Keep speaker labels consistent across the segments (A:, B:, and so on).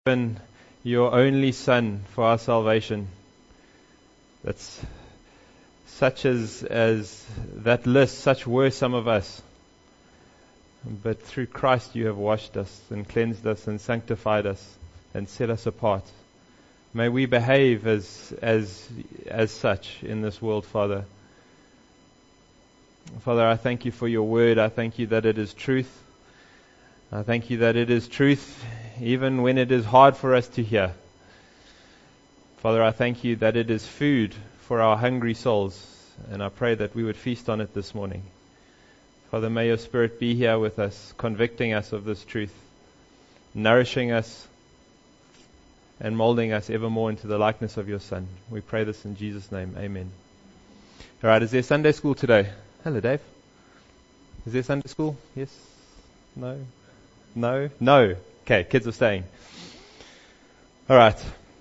A: given your only Son for our salvation. That's such as that list, such were some of us. But through Christ you have washed us and cleansed us and sanctified us and set us apart. May we behave as such in this world, Father. Father, I thank you for your word. I thank you that it is truth. I thank you that it is truth even when it is hard for us to hear. Father, I thank you that it is food for our hungry souls, and I pray that we would feast on it this morning. Father, may your Spirit be here with us, convicting us of this truth, nourishing us, and molding us ever more into the likeness of your Son. We pray this in Jesus' name. Amen. All right, is there Sunday school today? Hello, Dave. Is there Sunday school? Yes? No? No? No. Okay, kids are staying. All right.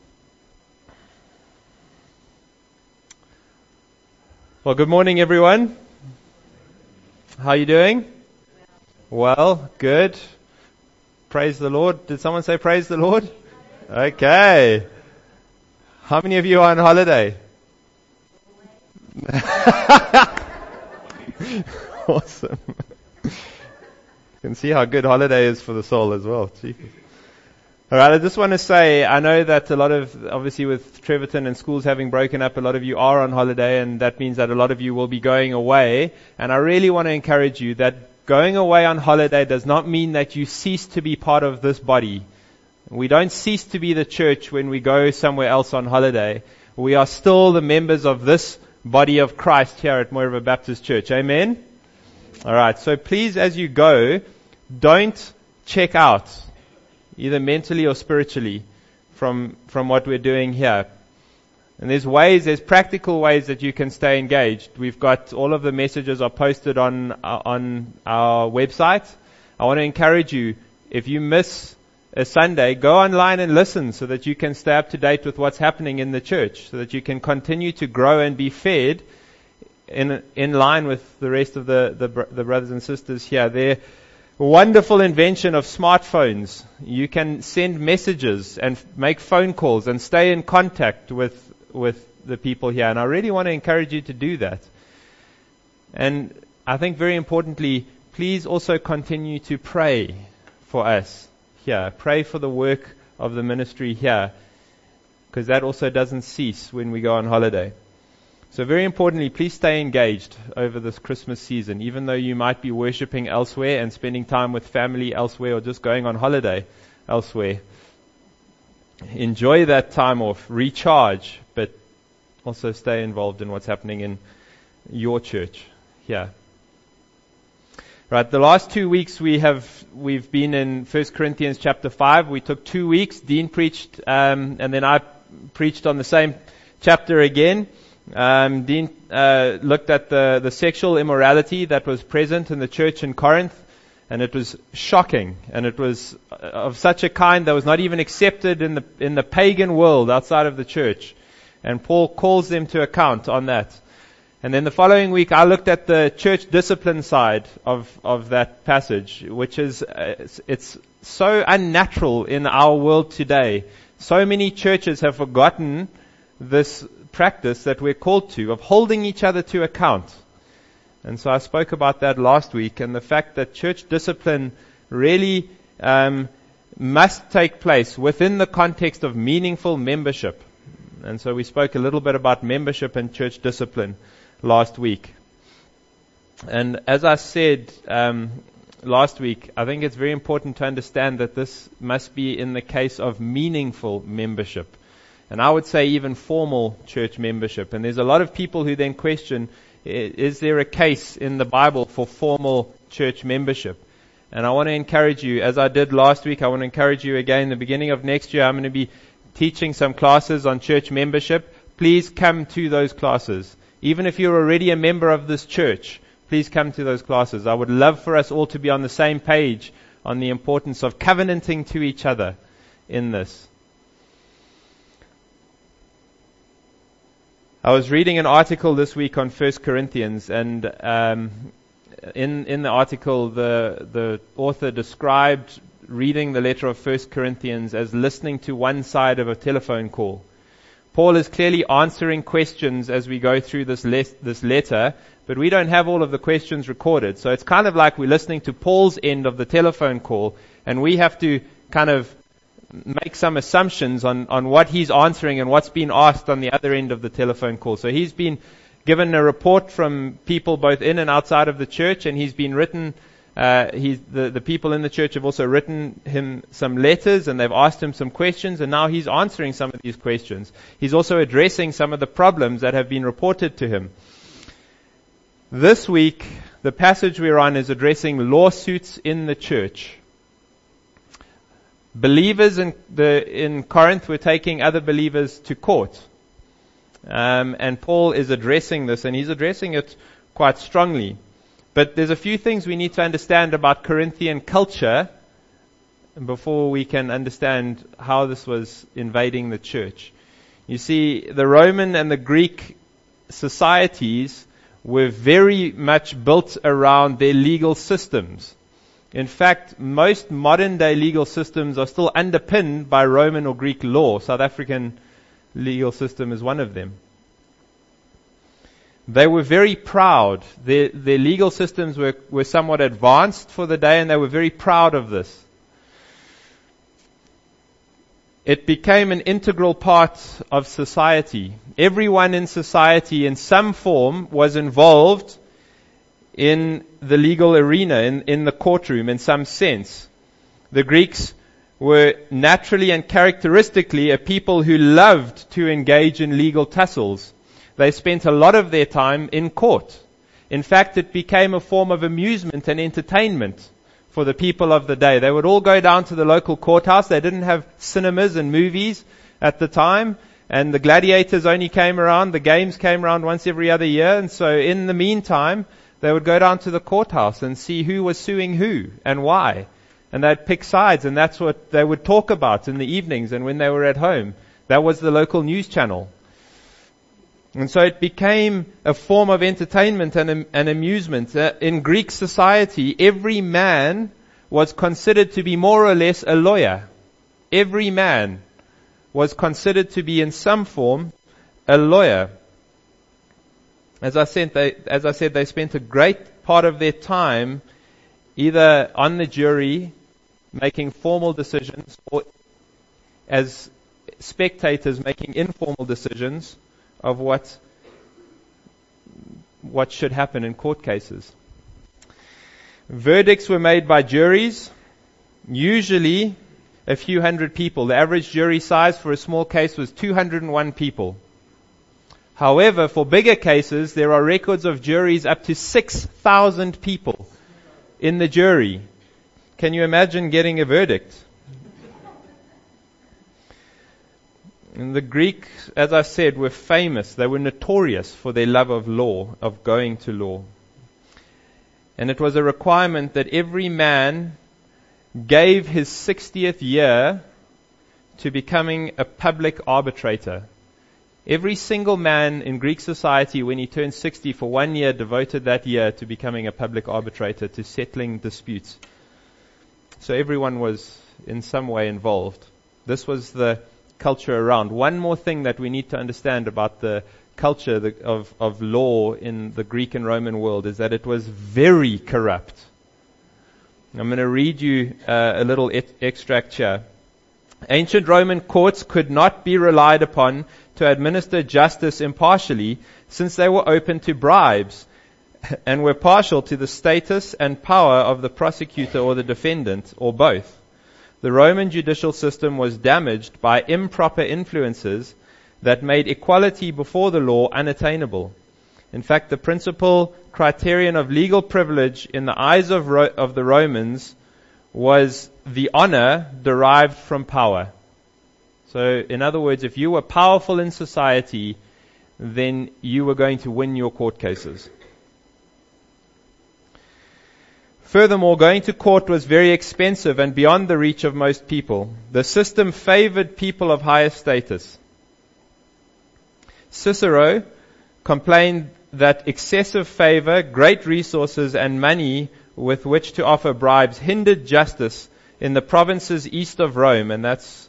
A: Well, good morning, everyone. How are you doing? Well, good. Praise the Lord. Did someone say praise the Lord? Okay. How many of you are on holiday? Awesome. You can see how good holiday is for the soul as well. Jesus. All right, I just want to say, I know that a lot of, obviously with Trevorton and schools having broken up, a lot of you are on holiday, and that means that a lot of you will be going away. And I really want to encourage you that going away on holiday does not mean that you cease to be part of this body. We don't cease to be the church when we go somewhere else on holiday. We are still the members of this body of Christ here at Moy River Baptist Church. Amen? All right, so please, as you go, don't check out, either mentally or spiritually, from what we're doing here. And there's practical ways that you can stay engaged. We've got all of the messages are posted on our website. I want to encourage you, if you miss a Sunday, go online and listen so that you can stay up to date with what's happening in the church, so that you can continue to grow and be fed in line with the rest of the brothers and sisters here. They're wonderful invention of smartphones. You can send messages and make phone calls and stay in contact with the people here. And I really want to encourage you to do that. And I think very importantly, please also continue to pray for us here. Pray for the work of the ministry here, because that also doesn't cease when we go on holiday. So very importantly, please stay engaged over this Christmas season, even though you might be worshiping elsewhere and spending time with family elsewhere or just going on holiday elsewhere. Enjoy that time off, recharge, but also stay involved in what's happening in your church here. Right, the last 2 weeks we've been in 1 Corinthians chapter 5. We took 2 weeks. Dean preached, and then I preached on the same chapter again. Dean looked at the sexual immorality that was present in the church in Corinth, and it was shocking, and it was of such a kind that was not even accepted in the pagan world outside of the church. And Paul calls them to account on that. And then the following week, I looked at the church discipline side of that passage, which is it's so unnatural in our world today. So many churches have forgotten this practice that we're called to, of holding each other to account. And so I spoke about that last week, and the fact that church discipline really must take place within the context of meaningful membership. And so we spoke a little bit about membership and church discipline last week. And as I said last week, I think it's very important to understand that this must be in the case of meaningful membership. And I would say even formal church membership. And there's a lot of people who then question, is there a case in the Bible for formal church membership? And I want to encourage you, as I did last week, I want to encourage you again, the beginning of next year, I'm going to be teaching some classes on church membership. Please come to those classes. Even if you're already a member of this church, please come to those classes. I would love for us all to be on the same page on the importance of covenanting to each other in this. I was reading an article this week on 1 Corinthians, and in the article, the author described reading the letter of 1 Corinthians as listening to one side of a telephone call. Paul is clearly answering questions as we go through this letter, but we don't have all of the questions recorded. So it's kind of like we're listening to Paul's end of the telephone call, and we have to kind of make some assumptions on what he's answering and what's been asked on the other end of the telephone call. So he's been given a report from people both in and outside of the church, and he's been written, the people in the church have also written him some letters, and they've asked him some questions, and now he's answering some of these questions. He's also addressing some of the problems that have been reported to him. This week, the passage we're on is addressing lawsuits in the church. Believers in Corinth were taking other believers to court. And Paul is addressing this, and he's addressing it quite strongly. But there's a few things we need to understand about Corinthian culture before we can understand how this was invading the church. You see, the Roman and the Greek societies were very much built around their legal systems. In fact, most modern day legal systems are still underpinned by Roman or Greek law. South African legal system is one of them. They were very proud. Their legal systems were somewhat advanced for the day, and they were very proud of this. It became an integral part of society. Everyone in society in some form was involved in the legal arena, in the courtroom in some sense. The Greeks were naturally and characteristically a people who loved to engage in legal tussles. They spent a lot of their time in court. In fact, it became a form of amusement and entertainment for the people of the day. They would all go down to the local courthouse. They didn't have cinemas and movies at the time, and the gladiators only came around. The games came around once every other year, and so in the meantime, they would go down to the courthouse and see who was suing who and why. And they'd pick sides, and that's what they would talk about in the evenings and when they were at home. That was the local news channel. And so it became a form of entertainment and amusement. In Greek society, every man was considered to be more or less a lawyer. Every man was considered to be in some form a lawyer. As I said, they spent a great part of their time either on the jury, making formal decisions, or as spectators making informal decisions of what should happen in court cases. Verdicts were made by juries, usually a few hundred people. The average jury size for a small case was 201 people. However, for bigger cases, there are records of juries up to 6,000 people in the jury. Can you imagine getting a verdict? And the Greeks, as I said, were famous. They were notorious for their love of law, of going to law. And it was a requirement that every man gave his 60th year to becoming a public arbitrator. Every single man in Greek society, when he turned 60 for 1 year, devoted that year to becoming a public arbitrator, to settling disputes. So everyone was in some way involved. This was the culture around. One more thing that we need to understand about the culture of law in the Greek and Roman world is that it was very corrupt. I'm going to read you a little extract here. Ancient Roman courts could not be relied upon to administer justice impartially, since they were open to bribes and were partial to the status and power of the prosecutor or the defendant, or both. The Roman judicial system was damaged by improper influences that made equality before the law unattainable. In fact, the principal criterion of legal privilege in the eyes of the Romans was the honor derived from power. So, in other words, if you were powerful in society, then you were going to win your court cases. Furthermore, going to court was very expensive and beyond the reach of most people. The system favored people of higher status. Cicero complained that excessive favor, great resources, and money with which to offer bribes hindered justice in the provinces east of Rome, and that's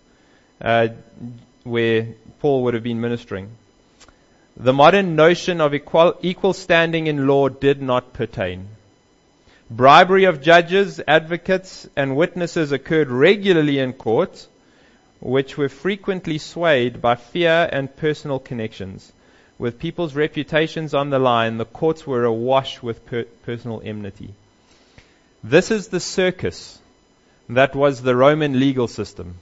A: where Paul would have been ministering. The modern notion of equal standing in law did not pertain. Bribery of judges, advocates, and witnesses occurred regularly in court, which were frequently swayed by fear and personal connections. With people's reputations on the line, the courts were awash with personal enmity. This is the circus that was the Roman legal system.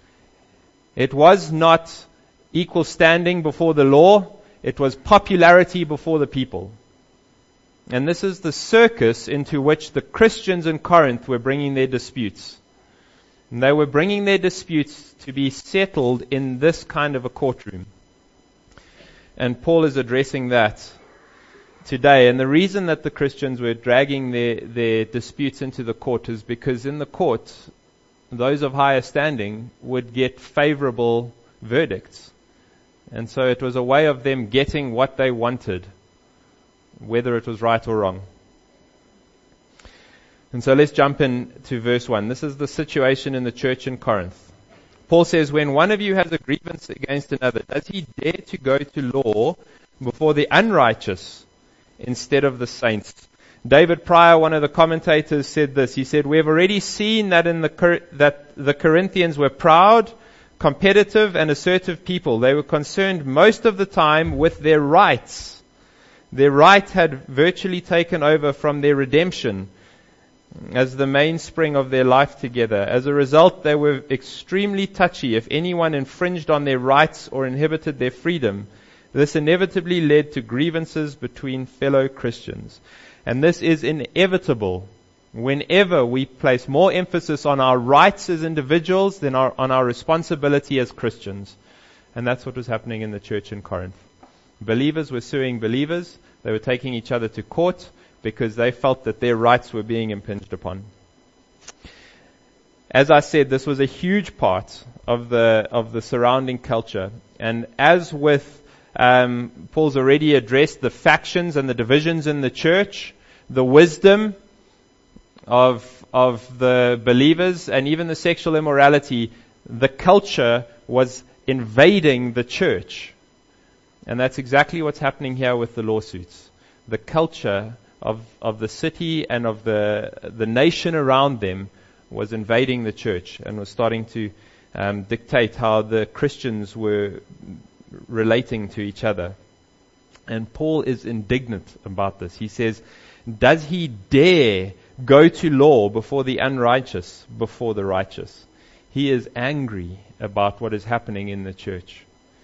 A: It was not equal standing before the law. It was popularity before the people. And this is the circus into which the Christians in Corinth were bringing their disputes. And they were bringing their disputes to be settled in this kind of a courtroom. And Paul is addressing that today. And the reason that the Christians were dragging their disputes into the court is because in the court, those of higher standing would get favorable verdicts. And so it was a way of them getting what they wanted, whether it was right or wrong. And so let's jump into verse 1. This is the situation in the church in Corinth. Paul says, when one of you has a grievance against another, does he dare to go to law before the unrighteous instead of the saints? David Pryor, one of the commentators, said this. He said, we have already seen that that the Corinthians were proud, competitive, and assertive people. They were concerned most of the time with their rights. Their right had virtually taken over from their redemption as the mainspring of their life together. As a result, they were extremely touchy. If anyone infringed on their rights or inhibited their freedom, this inevitably led to grievances between fellow Christians. And this is inevitable whenever we place more emphasis on our rights as individuals than on our responsibility as Christians. And that's what was happening in the church in Corinth. Believers were suing believers. They were taking each other to court because they felt that their rights were being impinged upon. As I said, this was a huge part of the surrounding culture. And as with Paul's already addressed the factions and the divisions in the church, the wisdom of the believers, and even the sexual immorality, the culture was invading the church. And that's exactly what's happening here with the lawsuits. The culture of the city and of the nation around them was invading the church and was starting to dictate how the Christians were relating to each other. And Paul is indignant about this. He says, does he dare go to law before the unrighteous, before the righteous? He is angry about what is happening in the church.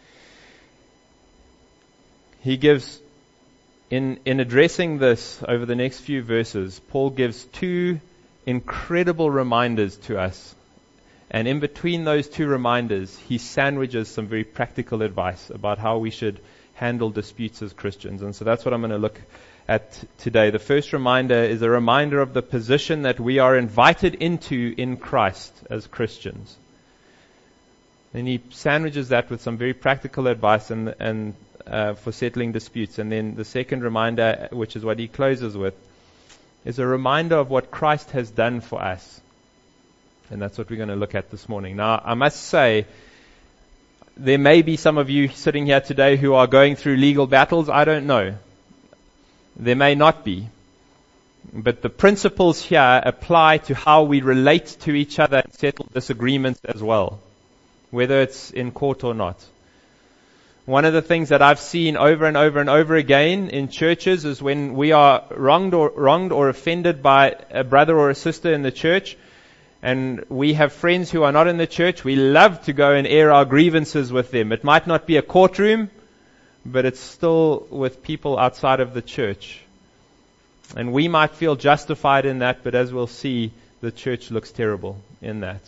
A: He gives, in addressing this over the next few verses, Paul gives two incredible reminders to us. And in between those two reminders, he sandwiches some very practical advice about how we should handle disputes as Christians. And so that's what I'm going to look at today. The first reminder is a reminder of the position that we are invited into in Christ as Christians. And he sandwiches that with some very practical advice and for settling disputes. And then the second reminder, which is what he closes with, is a reminder of what Christ has done for us. And that's what we're going to look at this morning. Now, I must say, there may be some of you sitting here today who are going through legal battles. I don't know. There may not be. But the principles here apply to how we relate to each other and settle disagreements as well, whether it's in court or not. One of the things that I've seen over and over and over again in churches is when we are wronged or offended by a brother or a sister in the church, and we have friends who are not in the church, we love to go and air our grievances with them. It might not be a courtroom, but it's still with people outside of the church. And we might feel justified in that, but as we'll see, the church looks terrible in that.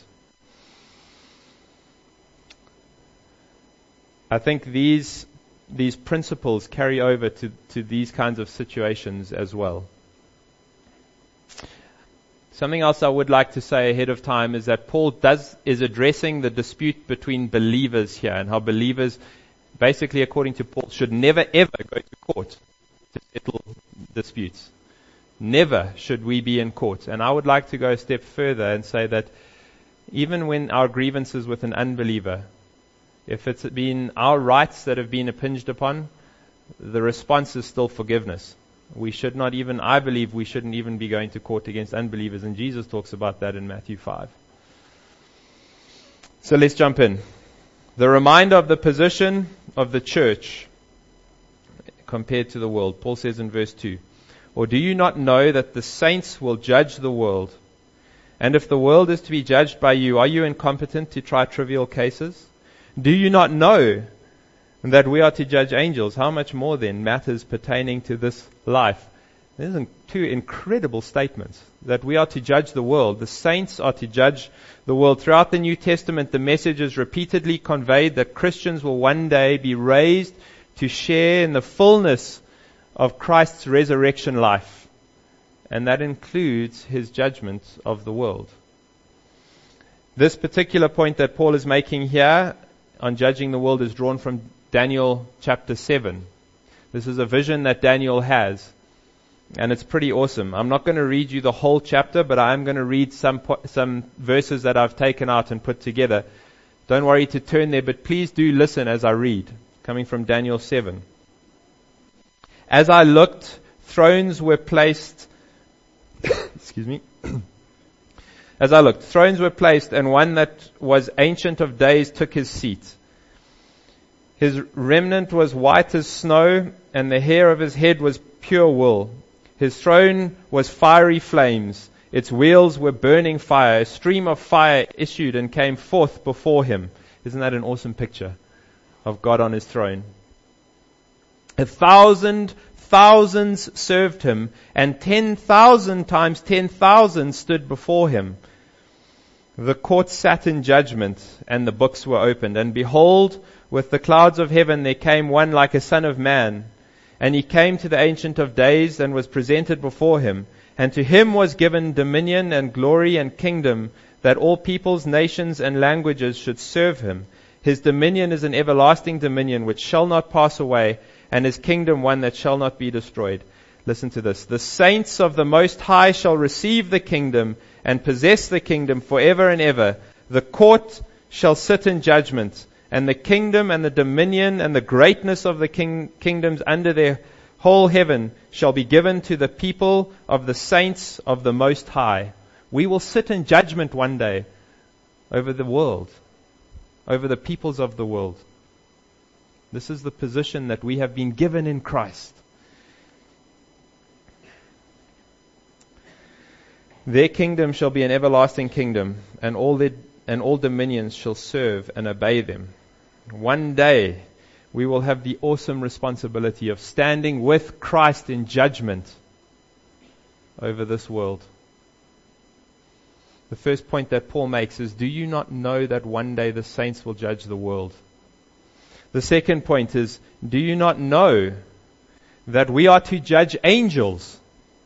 A: I think these principles carry over to these kinds of situations as well. Something else I would like to say ahead of time is that Paul is addressing the dispute between believers here, and how believers, basically according to Paul, should never ever go to court to settle disputes. Never should we be in court. And I would like to go a step further and say that even when our grievances with an unbeliever, if it's been our rights that have been impinged upon, the response is still forgiveness. We should not even, I believe we shouldn't even be going to court against unbelievers, and Jesus talks about that in Matthew 5. So let's jump in. The reminder of the position of the church compared to the world. Paul says in verse 2, "Or do you not know that the saints will judge the world? And if the world is to be judged by you, are you incompetent to try trivial cases? Do you not know that we are to judge angels? How much more then matters pertaining to this life?" These are two incredible statements, that we are to judge the world. The saints are to judge the world. Throughout the New Testament, the message is repeatedly conveyed that Christians will one day be raised to share in the fullness of Christ's resurrection life. And that includes His judgment of the world. This particular point that Paul is making here on judging the world is drawn from Daniel chapter 7. This is a vision that Daniel has, and it's pretty awesome. I'm not going to read you the whole chapter, but I am going to read some verses that I've taken out and put together. Don't worry to turn there, but please do listen as I read, coming from Daniel 7. "As I looked, thrones were placed." Excuse me. "As I looked, thrones were placed, and one that was ancient of days took his seat. His remnant was white as snow, and the hair of his head was pure wool. His throne was fiery flames. Its wheels were burning fire. A stream of fire issued and came forth before him." Isn't that an awesome picture of God on His throne? "1,000 thousands served Him, and 10,000 times 10,000 stood before Him. The court sat in judgment, and the books were opened. And behold, with the clouds of heaven there came one like a son of man. And he came to the Ancient of Days and was presented before Him. And to Him was given dominion and glory and kingdom, that all peoples, nations, and languages should serve Him. His dominion is an everlasting dominion which shall not pass away, and His kingdom one that shall not be destroyed." Listen to this. "The saints of the Most High shall receive the kingdom and possess the kingdom forever and ever. The court shall sit in judgment, and the kingdom and the dominion and the greatness of the kingdoms under their whole heaven shall be given to the people of the saints of the Most High." We will sit in judgment one day over the world, over the peoples of the world. This is the position that we have been given in Christ. "Their kingdom shall be an everlasting kingdom, and all dominions shall serve and obey them." One day, we will have the awesome responsibility of standing with Christ in judgment over this world. The first point that Paul makes is, do you not know that one day the saints will judge the world? The second point is, do you not know that we are to judge angels?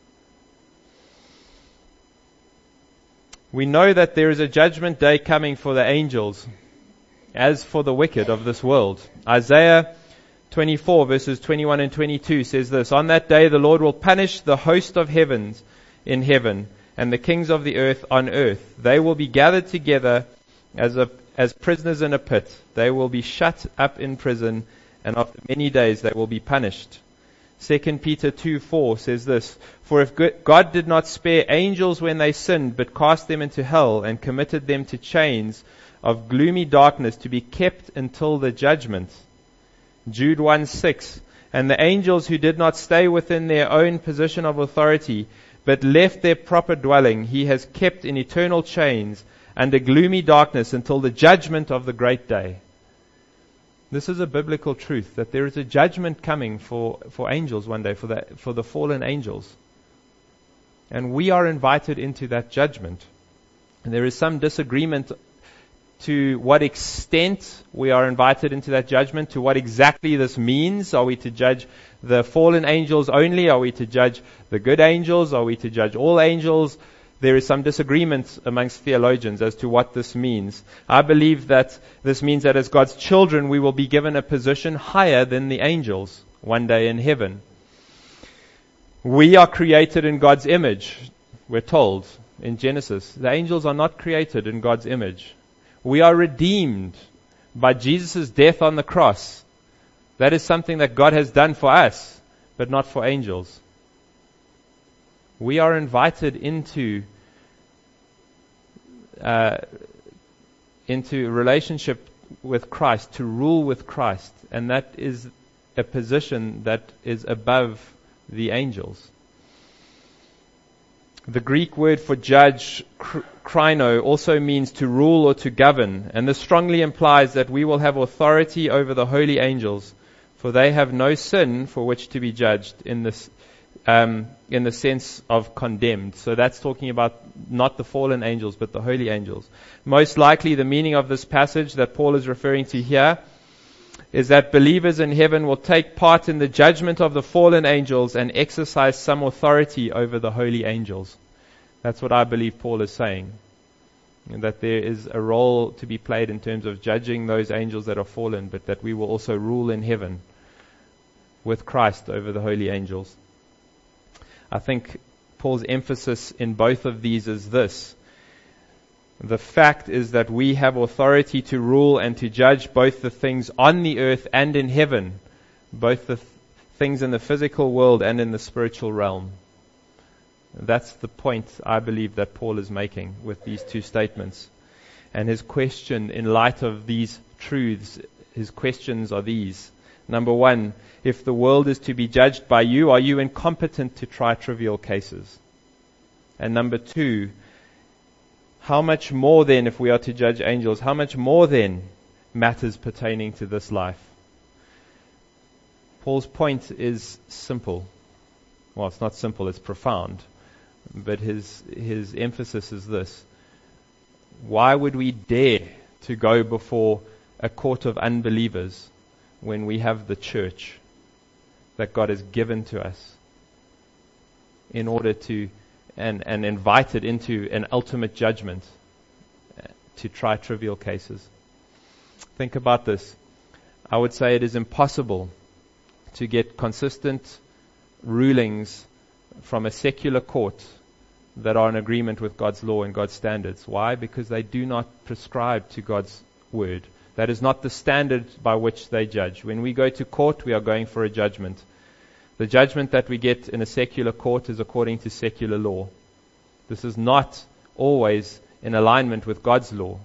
A: We know that there is a judgment day coming for the angels, as for the wicked of this world. Isaiah 24 verses 21 and 22 says this, "On that day the Lord will punish the host of heavens in heaven, and the kings of the earth on earth. They will be gathered together as prisoners in a pit. They will be shut up in prison, and after many days they will be punished." 2 Peter 2:4 says this, "For if God did not spare angels when they sinned, but cast them into hell and committed them to chains of gloomy darkness to be kept until the judgment." Jude 1:6, "And the angels who did not stay within their own position of authority, but left their proper dwelling, He has kept in eternal chains under gloomy darkness until the judgment of the great day." This is a biblical truth, that there is a judgment coming for angels one day, for the fallen angels. And we are invited into that judgment. And there is some disagreement to what extent we are invited into that judgment, to what exactly this means. Are we to judge the fallen angels only? Are we to judge the good angels? Are we to judge all angels? There is some disagreement amongst theologians as to what this means. I believe that this means that as God's children, we will be given a position higher than the angels one day in heaven. We are created in God's image, we're told. in Genesis. The angels are not created in God's image. We are redeemed by Jesus' death on the cross. That is something that God has done for us, but not for angels. We are invited into relationship with Christ, to rule with Christ, and that is a position that is above the angels. The Greek word for judge, krino, also means to rule or to govern, and this strongly implies that we will have authority over the holy angels, for they have no sin for which to be judged in the sense of condemned. So that's talking about not the fallen angels, but the holy angels. Most likely the meaning of this passage that Paul is referring to here is that believers in heaven will take part in the judgment of the fallen angels and exercise some authority over the holy angels. That's what I believe Paul is saying. And that there is a role to be played in terms of judging those angels that are fallen, but that we will also rule in heaven with Christ over the holy angels. I think Paul's emphasis in both of these is this. The fact is that we have authority to rule and to judge both the things on the earth and in heaven, both the things in the physical world and in the spiritual realm. That's the point, I believe, that Paul is making with these two statements. And his question in light of these truths, his questions are these. Number one, if the world is to be judged by you, are you incompetent to try trivial cases? And number two, how much more then, if we are to judge angels, how much more then matters pertaining to this life? Paul's point is simple. Well, it's not simple, it's profound. But his emphasis is this. Why would we dare to go before a court of unbelievers when we have the church that God has given to us in order to and invited into an ultimate judgment to try trivial cases? Think about this. I would say it is impossible to get consistent rulings from a secular court that are in agreement with God's law and God's standards. Why? Because they do not prescribe to God's word. That is not the standard by which they judge. When we go to court, we are going for a judgment. The judgment that we get in a secular court is according to secular law. This is not always in alignment with God's law.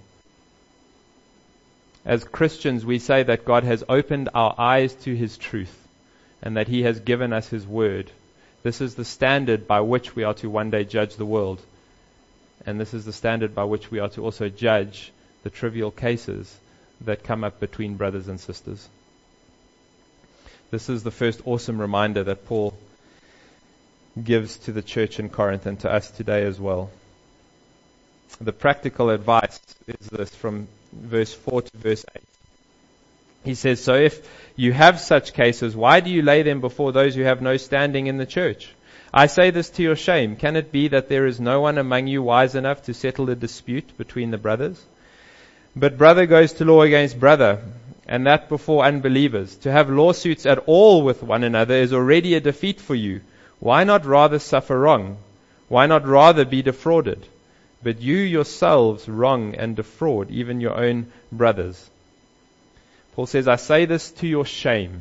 A: As Christians, we say that God has opened our eyes to His truth and that He has given us His word. This is the standard by which we are to one day judge the world. And this is the standard by which we are to also judge the trivial cases that come up between brothers and sisters. This is the first awesome reminder that Paul gives to the church in Corinth and to us today as well. The practical advice is this from verse 4 to verse 8. He says, so if you have such cases, why do you lay them before those who have no standing in the church? I say this to your shame. Can it be that there is no one among you wise enough to settle a dispute between the brothers? But brother goes to law against brother, and that before unbelievers. To have lawsuits at all with one another is already a defeat for you. Why not rather suffer wrong? Why not rather be defrauded? But you yourselves wrong and defraud even your own brothers. Paul says, I say this to your shame.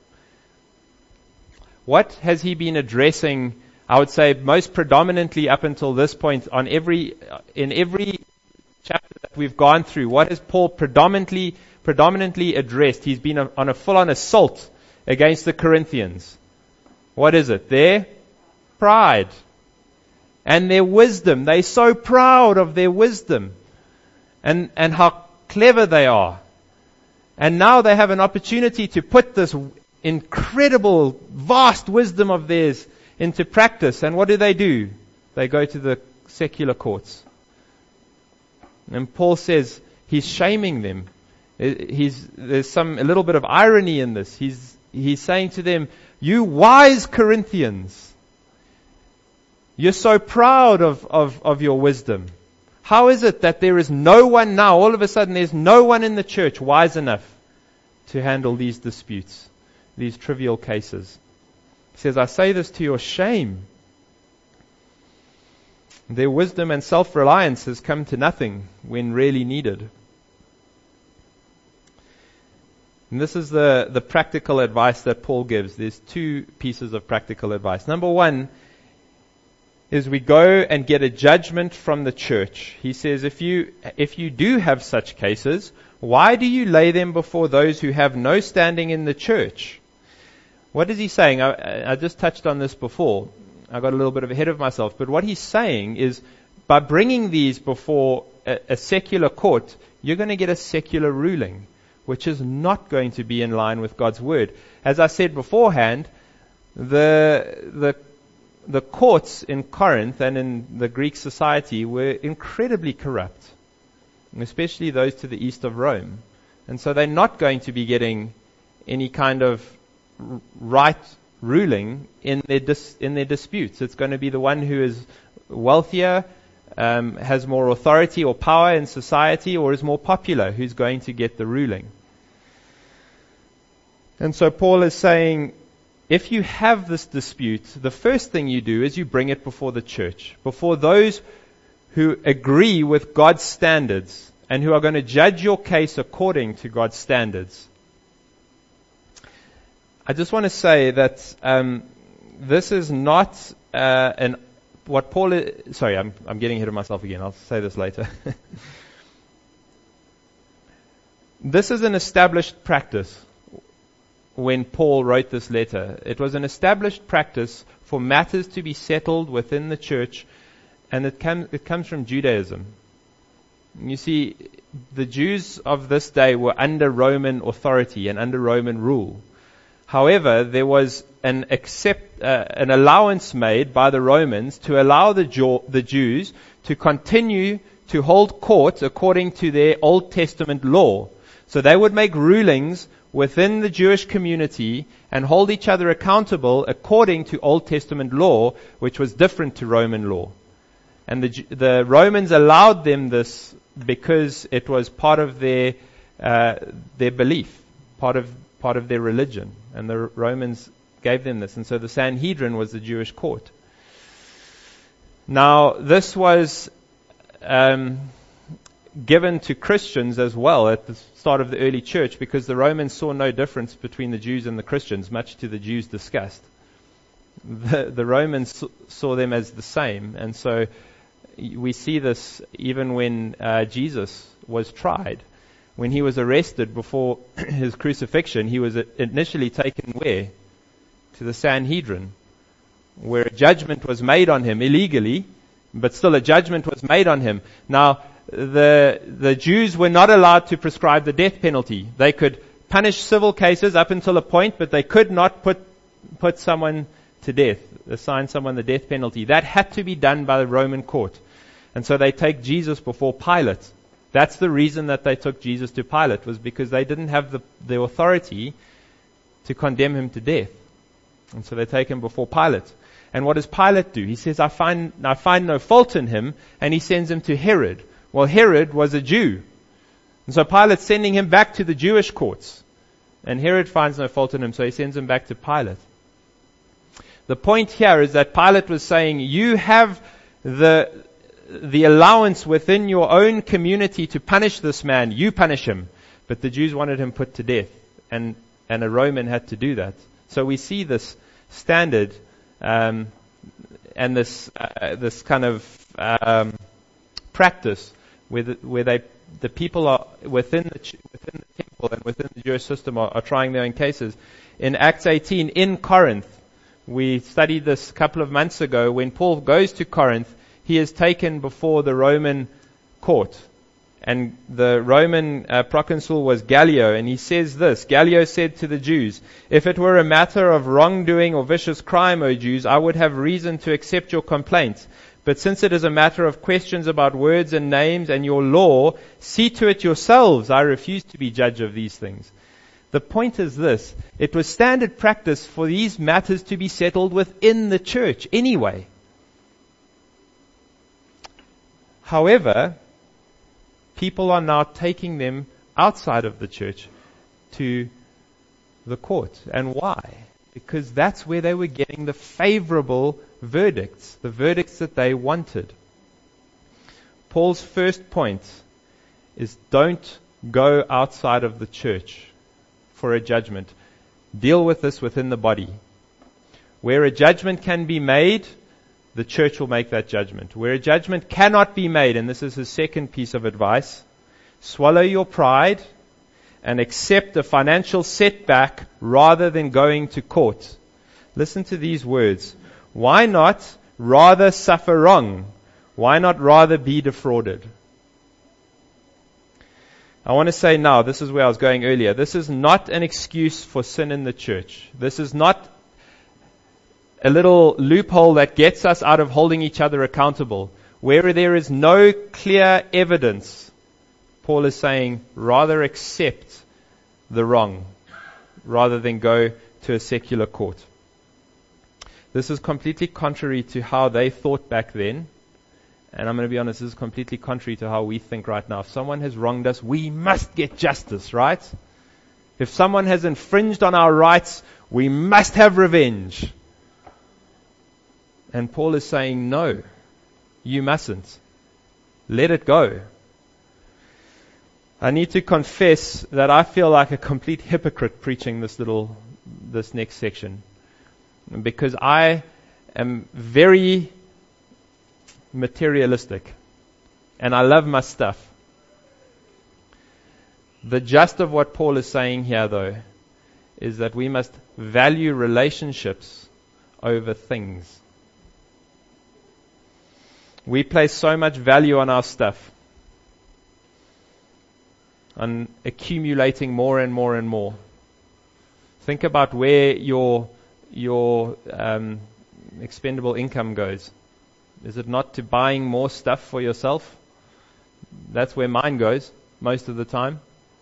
A: What has he been addressing, I would say, most predominantly up until this point in every chapter that we've gone through? What has Paul predominantly addressed? He's been on a full-on assault against the Corinthians. What is it? Their pride and their wisdom. They're so proud of their wisdom and how clever they are. And now they have an opportunity to put this incredible, vast wisdom of theirs into practice. And what do? They go to the secular courts. And Paul says he's shaming them. There's a little bit of irony in this. He's saying to them, you wise Corinthians, you're so proud of your wisdom. How is it that there is no one now, all of a sudden there's no one in the church wise enough to handle these disputes, these trivial cases? He says, I say this to your shame. Their wisdom and self-reliance has come to nothing when really needed. And this is the practical advice that Paul gives. There's two pieces of practical advice. Number one is we go and get a judgment from the church. He says, if you do have such cases, why do you lay them before those who have no standing in the church? What is he saying? I just touched on this before. I got a little bit ahead of myself. But what he's saying is, by bringing these before a secular court, you're going to get a secular ruling, which is not going to be in line with God's word. As I said beforehand, the courts in Corinth and in the Greek society were incredibly corrupt, especially those to the east of Rome. And so they're not going to be getting any kind of right ruling in their disputes. It's going to be the one who is wealthier, has more authority or power in society, or is more popular, who's going to get the ruling. And so Paul is saying, if you have this dispute, the first thing you do is you bring it before the church, before those who agree with God's standards and who are going to judge your case according to God's standards. I just want to say that this is not what Paul is. Sorry, I'm getting ahead of myself again. I'll say this later. This is an established practice. When Paul wrote this letter, it was an established practice for matters to be settled within the church, and it comes from Judaism. You see, the Jews of this day were under Roman authority and under Roman rule. However, there was an allowance made by the Romans to allow the Jews to continue to hold court according to their Old Testament law. So they would make rulings within the Jewish community and hold each other accountable according to Old Testament law, which was different to Roman law. And the Romans allowed them this because it was part of their belief, part of their religion. And the Romans gave them this. And so the Sanhedrin was the Jewish court. Now, this was given to Christians as well at the start of the early church, because the Romans saw no difference between the Jews and the Christians, much to the Jews' disgust. The Romans saw them as the same, and so we see this even when Jesus was tried. When he was arrested before his crucifixion, he was initially taken where? To the Sanhedrin, where a judgment was made on him illegally, but still a judgment was made on him. Now, the Jews were not allowed to prescribe the death penalty. They could punish civil cases up until a point, but they could not put someone to death, assign someone the death penalty. That had to be done by the Roman court. And so they take Jesus before Pilate. That's the reason that they took Jesus to Pilate, was because they didn't have the authority to condemn him to death. And so they take him before Pilate. And what does Pilate do? He says, I find no fault in him, and he sends him to Herod. Well, Herod was a Jew. And so Pilate's sending him back to the Jewish courts. And Herod finds no fault in him, so he sends him back to Pilate. The point here is that Pilate was saying, you have the allowance within your own community to punish this man. You punish him. But the Jews wanted him put to death. And a Roman had to do that. So we see this standard and this kind of practice where the people are within the temple and within the Jewish system are trying their own cases. In Acts 18 in Corinth, we studied this a couple of months ago. When Paul goes to Corinth, he is taken before the Roman court. And the Roman proconsul was Gallio, and he says this. Gallio said to the Jews, if it were a matter of wrongdoing or vicious crime, O Jews, I would have reason to accept your complaint. But since it is a matter of questions about words and names and your law, see to it yourselves. I refuse to be judge of these things. The point is this. It was standard practice for these matters to be settled within the church anyway. However, people are now taking them outside of the church to the court. And why? Because that's where they were getting the favorable verdicts, the verdicts that they wanted. Paul's first point is don't go outside of the church for a judgment. Deal with this within the body. Where a judgment can be made, the church will make that judgment. Where a judgment cannot be made, and this is his second piece of advice, swallow your pride and accept a financial setback rather than going to court. Listen to these words. Why not rather suffer wrong? Why not rather be defrauded? I want to say now, this is where I was going earlier. This is not an excuse for sin in the church. This is not a little loophole that gets us out of holding each other accountable. Where there is no clear evidence, Paul is saying, rather accept the wrong rather than go to a secular court. This is completely contrary to how they thought back then. And I'm going to be honest, this is completely contrary to how we think right now. If someone has wronged us, we must get justice, right? If someone has infringed on our rights, we must have revenge. And Paul is saying, no, you mustn't. Let it go. I need to confess that I feel like a complete hypocrite preaching this next section. Because I am very materialistic. And I love my stuff. The gist of what Paul is saying here, though, is that we must value relationships over things. We place so much value on our stuff, on accumulating more and more and more. Think about where your expendable income goes. Is it not to buying more stuff for yourself? That's where mine goes most of the time.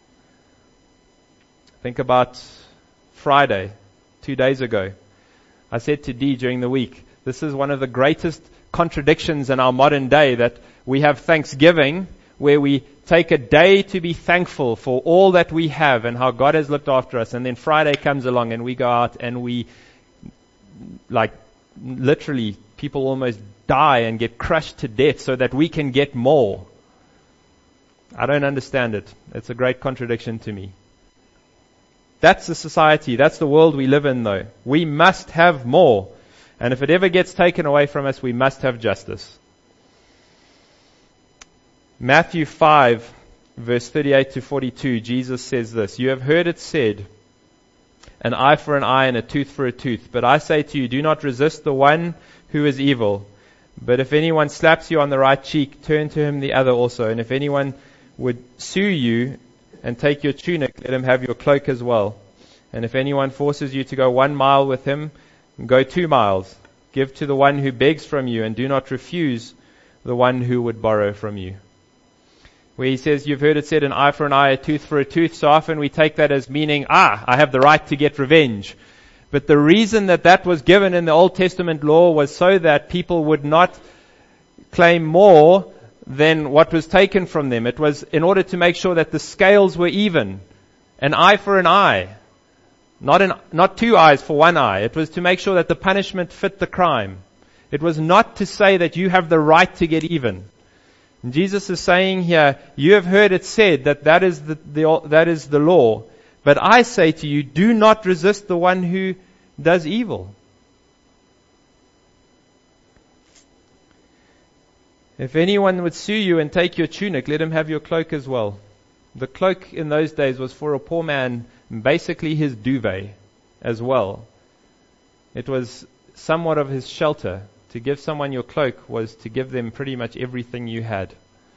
A: Think about Friday, 2 days ago. I said to Dee during the week, this is one of the greatest contradictions in our modern day, that we have Thanksgiving where we take a day to be thankful for all that we have and how God has looked after us, and then Friday comes along and we go out and we, like, literally people almost die and get crushed to death so that we can get more. I don't understand it. It's a great contradiction to me. That's the society, that's the world we live in, though. We must have more. And if it ever gets taken away from us, we must have justice. Matthew 5, verse 38 to 42, Jesus says this, "You have heard it said, an eye for an eye and a tooth for a tooth. But I say to you, do not resist the one who is evil. But if anyone slaps you on the right cheek, turn to him the other also. And if anyone would sue you and take your tunic, let him have your cloak as well. And if anyone forces you to go 1 mile with him, go 2 miles. Give to the one who begs from you, and do not refuse the one who would borrow from you." Where he says, you've heard it said, an eye for an eye, a tooth for a tooth. So often we take that as meaning, I have the right to get revenge. But the reason that was given in the Old Testament law was so that people would not claim more than what was taken from them. It was in order to make sure that the scales were even. An eye for an eye. Not 2 eyes for 1 eye. It was to make sure that the punishment fit the crime. It was not to say that you have the right to get even. And Jesus is saying here, you have heard it said that is the law. But I say to you, do not resist the one who does evil. If anyone would sue you and take your tunic, let him have your cloak as well. The cloak in those days was for a poor man, basically his duvet as well. It was somewhat of his shelter. To give someone your cloak was to give them pretty much everything you had.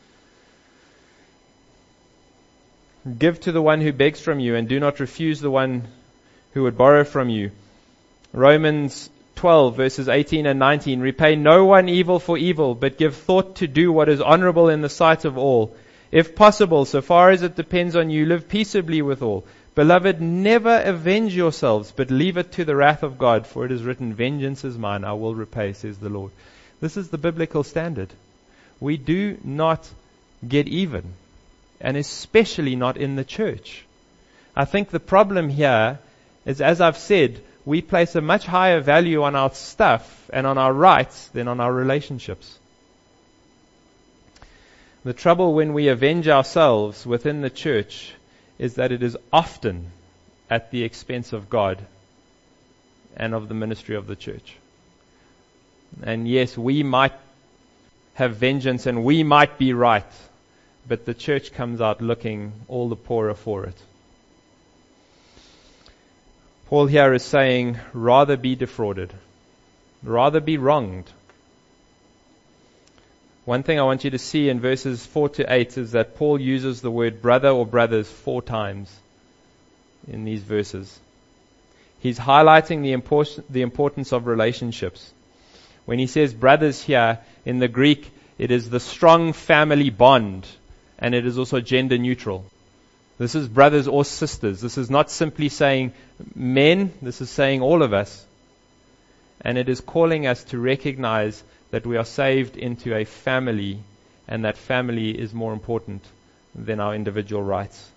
A: Give to the one who begs from you, and do not refuse the one who would borrow from you. Romans 12, verses 18 and 19. Repay no one evil for evil, but give thought to do what is honorable in the sight of all. If possible, so far as it depends on you, live peaceably with all. Beloved, never avenge yourselves, but leave it to the wrath of God, for it is written, vengeance is mine, I will repay, says the Lord. This is the biblical standard. We do not get even, and especially not in the church. I think the problem here is, as I've said, we place a much higher value on our stuff and on our rights than on our relationships. The trouble when we avenge ourselves within the church is that it is often at the expense of God and of the ministry of the church. And yes, we might have vengeance and we might be right, but the church comes out looking all the poorer for it. Paul here is saying, rather be defrauded, rather be wronged. One thing I want you to see in verses 4 to 8 is that Paul uses the word brother or brothers 4 times in these verses. He's highlighting the importance of relationships. When he says brothers here, in the Greek, it is the strong family bond, and it is also gender neutral. This is brothers or sisters. This is not simply saying men, this is saying all of us. And it is calling us to recognize that we are saved into a family, and that family is more important than our individual rights.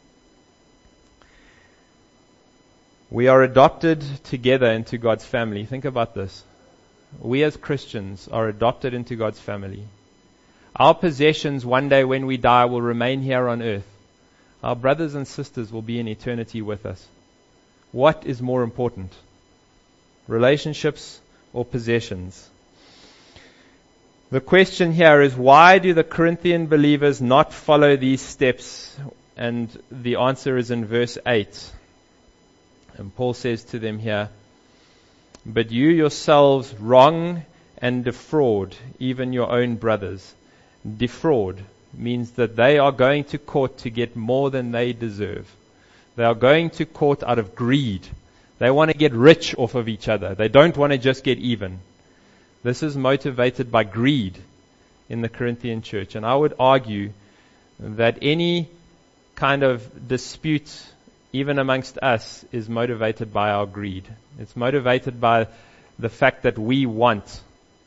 A: We are adopted together into God's family. Think about this. We as Christians are adopted into God's family. Our possessions one day when we die will remain here on earth. Our brothers and sisters will be in eternity with us. What is more important? Relationships or possessions? The question here is, why do the Corinthian believers not follow these steps? And the answer is in verse 8. And Paul says to them here, but you yourselves wrong and defraud even your own brothers. Defraud means that they are going to court to get more than they deserve. They are going to court out of greed. They want to get rich off of each other. They don't want to just get even. This is motivated by greed in the Corinthian church. And I would argue that any kind of dispute, even amongst us, is motivated by our greed. It's motivated by the fact that we want.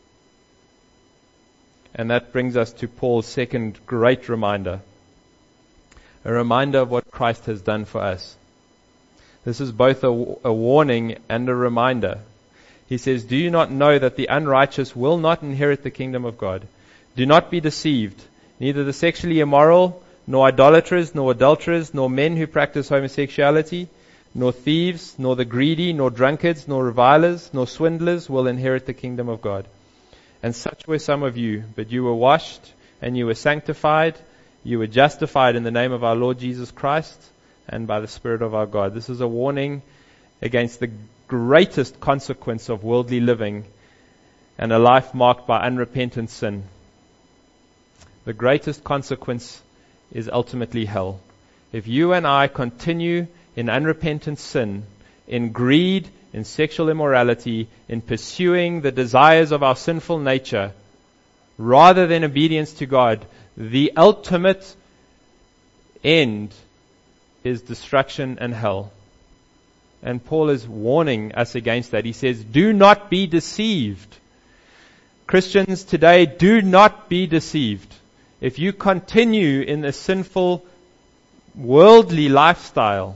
A: And that brings us to Paul's second great reminder. A reminder of what Christ has done for us. This is both a warning and a reminder. He says, do you not know that the unrighteous will not inherit the kingdom of God? Do not be deceived. Neither the sexually immoral, nor idolaters, nor adulterers, nor men who practice homosexuality, nor thieves, nor the greedy, nor drunkards, nor revilers, nor swindlers will inherit the kingdom of God. And such were some of you, but you were washed, and you were sanctified, you were justified in the name of our Lord Jesus Christ, and by the Spirit of our God. This is a warning against the greatest consequence of worldly living and a life marked by unrepentant sin. The greatest consequence is ultimately hell. If you and I continue in unrepentant sin, in greed, in sexual immorality, in pursuing the desires of our sinful nature, rather than obedience to God, the ultimate end is destruction and hell. And Paul is warning us against that. He says, do not be deceived. Christians today, do not be deceived. If you continue in the sinful, worldly lifestyle,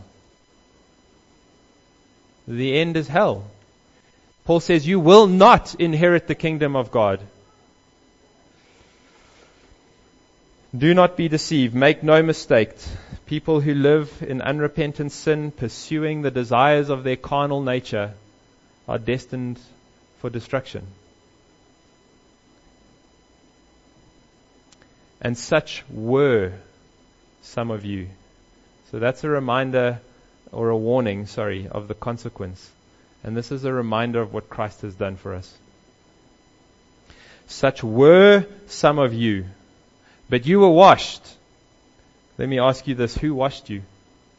A: the end is hell. Paul says you will not inherit the kingdom of God. Do not be deceived. Make no mistake. People who live in unrepentant sin, pursuing the desires of their carnal nature, are destined for destruction. And such were some of you. So that's a reminder, or a warning, of the consequence. And this is a reminder of what Christ has done for us. Such were some of you, but you were washed. Let me ask you this, who washed you?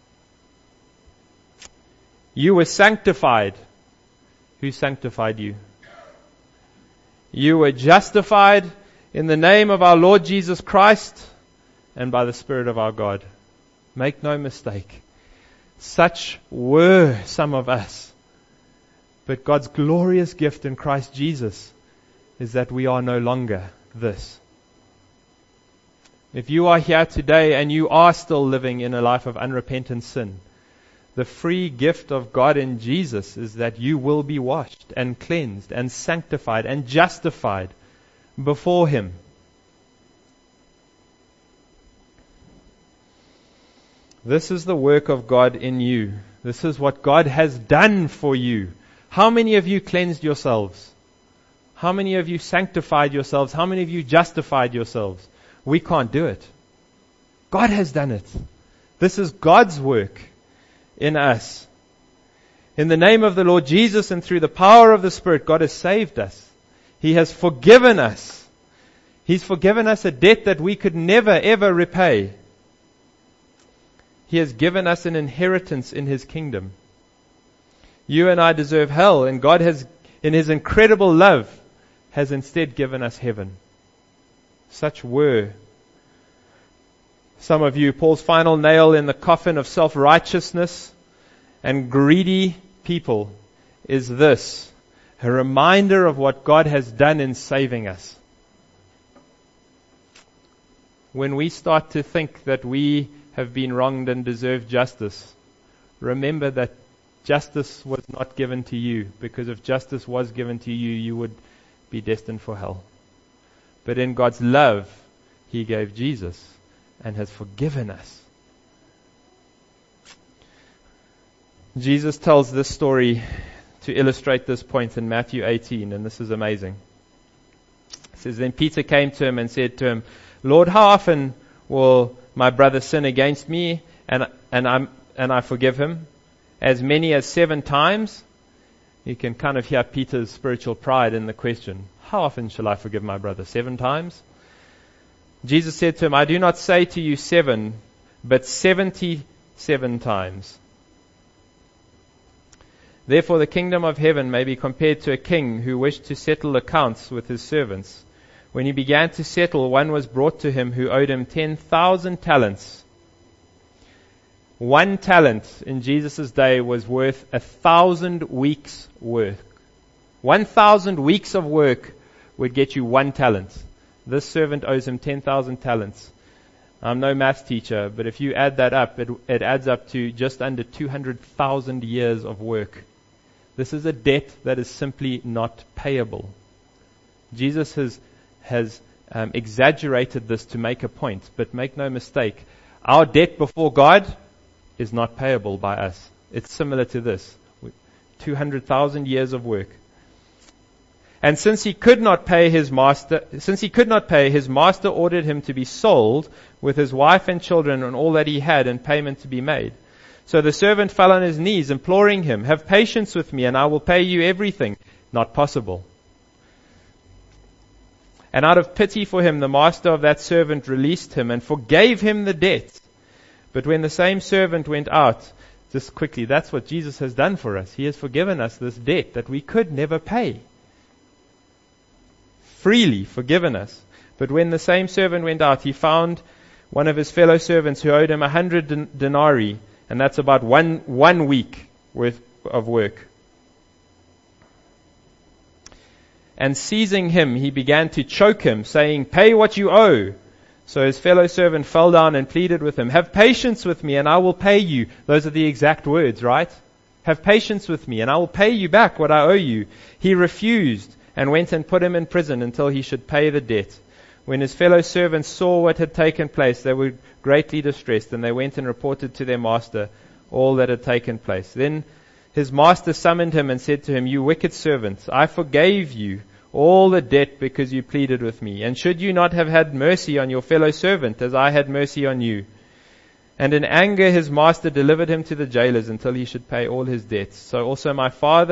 A: You were sanctified. Who sanctified you? You were justified in the name of our Lord Jesus Christ and by the Spirit of our God. Make no mistake. Such were some of us. But God's glorious gift in Christ Jesus is that we are no longer this. If you are here today and you are still living in a life of unrepentant sin, the free gift of God in Jesus is that you will be washed and cleansed and sanctified and justified before Him. This is the work of God in you. This is what God has done for you. How many of you cleansed yourselves? How many of you sanctified yourselves? How many of you justified yourselves? We can't do it. God has done it. This is God's work in us. In the name of the Lord Jesus and through the power of the Spirit, God has saved us. He has forgiven us. He's forgiven us a debt that we could never ever repay. He has given us an inheritance in His kingdom. You and I deserve hell, and God has, in His incredible love, has instead given us heaven. Such were some of you. Paul's final nail in the coffin of self-righteousness and greedy people is this: a reminder of what God has done in saving us. When we start to think that we have been wronged and deserve justice, remember that justice was not given to you, because if justice was given to you, you would be destined for hell. But in God's love, He gave Jesus and has forgiven us. Jesus tells this story to illustrate this point in Matthew 18, and this is amazing. It says, then Peter came to Him and said to Him, Lord, how often will my brother sin against me and I forgive him? As many as 7 times? You can kind of hear Peter's spiritual pride in the question. How often shall I forgive my brother? 7 times? Jesus said to him, I do not say to you 7, but 77 times. Therefore the kingdom of heaven may be compared to a king who wished to settle accounts with his servants. When he began to settle, one was brought to him who owed him 10,000 talents. 1 talent in Jesus' day was worth 1,000 weeks' work. 1,000 weeks of work would get you 1 talent. This servant owes him 10,000 talents. I'm no maths teacher, but if you add that up, it adds up to just under 200,000 years of work. This is a debt that is simply not payable. Jesus has exaggerated this to make a point, but make no mistake, our debt before God is not payable by us. It's similar to this. 200,000 years of work. And since he could not pay, his master ordered him to be sold with his wife and children and all that he had, and payment to be made. So the servant fell on his knees, imploring him, have patience with me and I will pay you everything. Not possible. And out of pity for him, the master of that servant released him and forgave him the debt. But when the same servant went out, just quickly, that's what Jesus has done for us. He has forgiven us this debt that we could never pay. Freely forgiven us. But when the same servant went out, he found one of his fellow servants who owed him 100 denarii, and that's about one week worth of work. And seizing him, he began to choke him, saying, pay what you owe. So his fellow servant fell down and pleaded with him, have patience with me and I will pay you. Those are the exact words, right? Have patience with me and I will pay you back what I owe you. He refused and went and put him in prison until he should pay the debt. When his fellow servants saw what had taken place, they were greatly distressed, and they went and reported to their master all that had taken place. Then his master summoned him and said to him, you wicked servant, I forgave you all the debt because you pleaded with me. And should you not have had mercy on your fellow servant as I had mercy on you? And in anger his master delivered him to the jailers until he should pay all his debts. So also my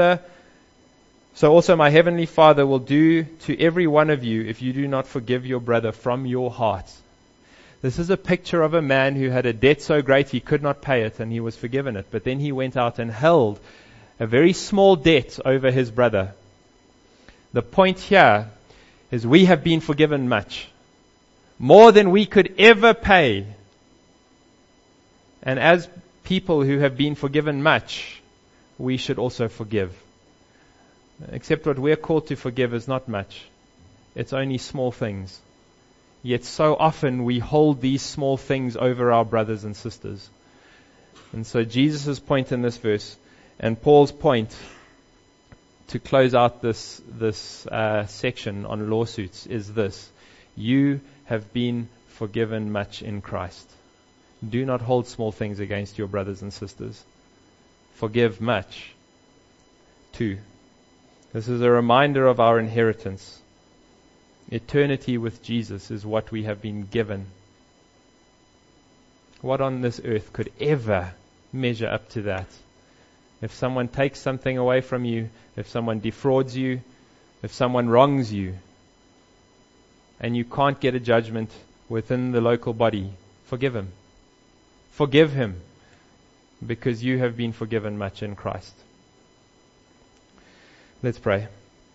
A: heavenly Father will do to every one of you if you do not forgive your brother from your heart. This is a picture of a man who had a debt so great he could not pay it, and he was forgiven it. But then he went out and held a very small debt over his brother. The point here is we have been forgiven much, more than we could ever pay. And as people who have been forgiven much, we should also forgive. Except what we're called to forgive is not much. It's only small things. Yet so often we hold these small things over our brothers and sisters. And so Jesus' point in this verse, and Paul's point to close out this section on lawsuits, is this: you have been forgiven much in Christ. Do not hold small things against your brothers and sisters. Forgive much. 2. This is a reminder of our inheritance. Eternity with Jesus is what we have been given. What on this earth could ever measure up to that? If someone takes something away from you, if someone defrauds you, if someone wrongs you, and you can't get a judgment within the local body, forgive him. Forgive him, because you have been forgiven much in Christ. Let's pray.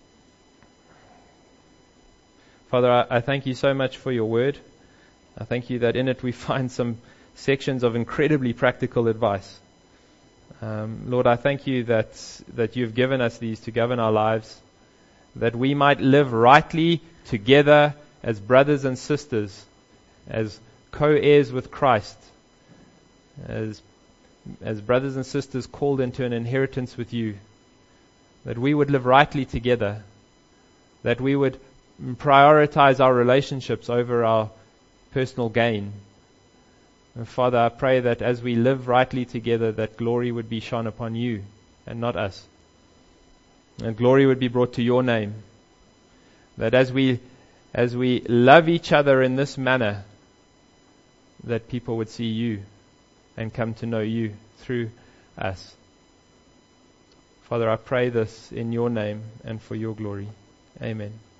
A: Father, I thank you so much for your word. I thank you that in it we find some sections of incredibly practical advice. Lord, I thank you that you've given us these to govern our lives, that we might live rightly together as brothers and sisters, as co-heirs with Christ, as brothers and sisters called into an inheritance with you, that we would live rightly together, that we would prioritize our relationships over our personal gain. And Father, I pray that as we live rightly together, that glory would be shone upon you and not us. And glory would be brought to your name. That as we love each other in this manner, that people would see you and come to know you through us. Father, I pray this in your name and for your glory. Amen.